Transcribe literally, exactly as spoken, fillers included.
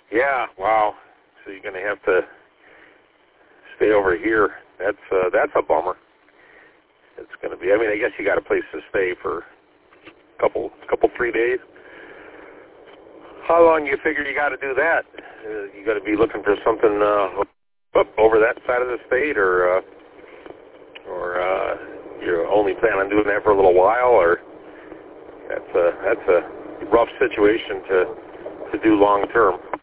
Yeah, wow. So you're going to have to stay over here. That's uh, that's a bummer. It's going to be. I mean, I guess you got a place to stay for a couple, couple, three days. How long do you figure you got to do that? Uh, you got to be looking for something uh, up over that side of the state, or uh, or uh, you only plan on doing that for a little while, or that's a that's a rough situation to to do long term.